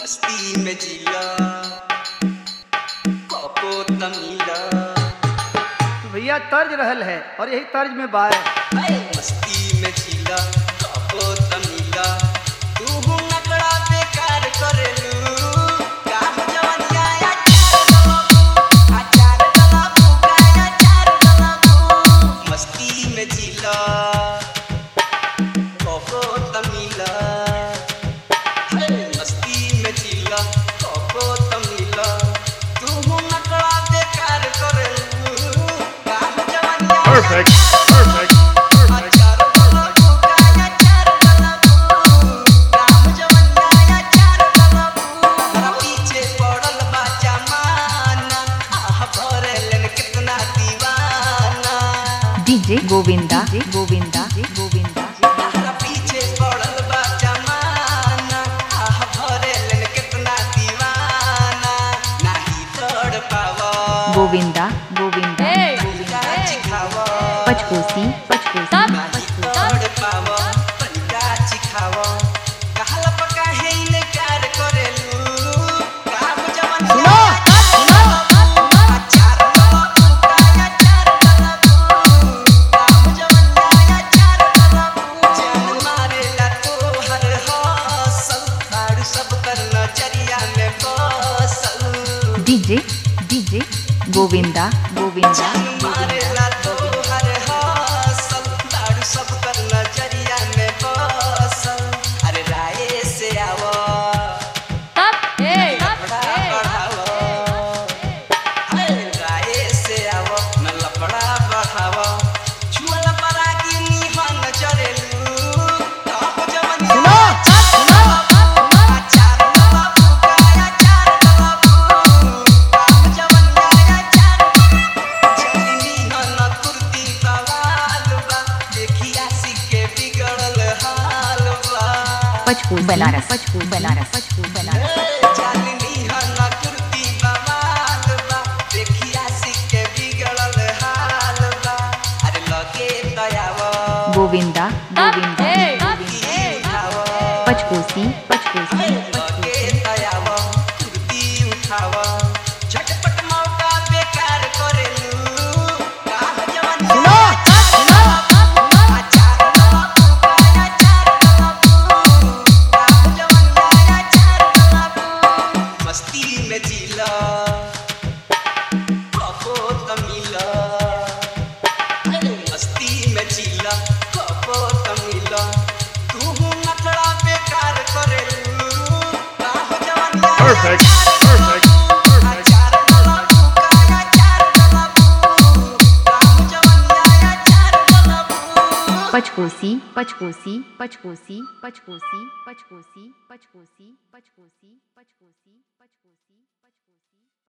मस्ती में जिला कपो तमीला। भैया तर्ज रहल है और यही तर्ज में बाय मस्ती में जिला कपो तमीला। तू नकड़ा बेकार करेलू काम जवनिया आचार गलाबू का आचार गलाबू। मस्ती में जिला कपो तमीला। मस्ती में जिला कपो तमीला। तू नकड़ा बेकार करेलू काम जवनिया Perfect. Perfect. आचार गलाबू का आचार गलाबू। काम जवनिया आचार गलाबू। हरा पीछे पड़ल बा जमाना आह भरेलन कितना दीवाना। डीजे गोविंदा गोविंदा गोविंदा हरा पीछे पड़ल बा जमाना आह भरेलन कितना दीवाना। नाही तोड़ पावा गोविंदा गोविंदा तनिका चिखावा। पचकोसी पचकोसी नाही तोड़ पावा तनिका चिखावा। कहल पका है इनकार करेलू काम जवनिया आचार गलाबू का आचार गलाबू। काम जवनिया आचार गलाबू। जान मारेला तोहर हौसल ताड़ सब कर नजरिया में बसल। डीजे डीजे गोविंदा गोविंदा जान मारेला तोहर हौसल ताड़ सब कर नजरिया में बसल। अरे राय से आवो लफड़ा बढ़ावो। राय से आवो न लफड़ा बढ़ावो। छुअल परागी निहन जरेलू तब जवनिया आचार गलाबू का आचार गलाबू। काम जवनिया आचार चली निहन कुर्ती बवाल बा। देखी आशिक के बिगड़ल हाल बा। पचकोसी बनारस पचकोसी बनारस पचकोसी बनारस चांदनी हना कुर्ती बवाल बा। देखी आशिक के बिगड़ल हाल बा। अरे लगे दयावा गोविंदा गोविंदा कुर्ती उठावा। पचकोसी पचकोसी लगे दयावा कुर्ती उठावा। झटपट मौका बेकार करेलू काम जवनिया आचार गलाबू का आचार गलाबू। काम जवनिया आचार गलाबू। मस्ती में जिला कपो तमीला। मस्ती में जिला कपो तमीला। तू नखड़ा बेकार करेलू काम जवनिया Perfect. Perfect. Perfect. आचार गलाबू का आचार गलाबू। काम जवनिया आचार गलाबू। पचकोसी पचकोसी पचकोसी पचकोसी पचकोसी पचकोसी पचकोसी पचकोसी पचकोसी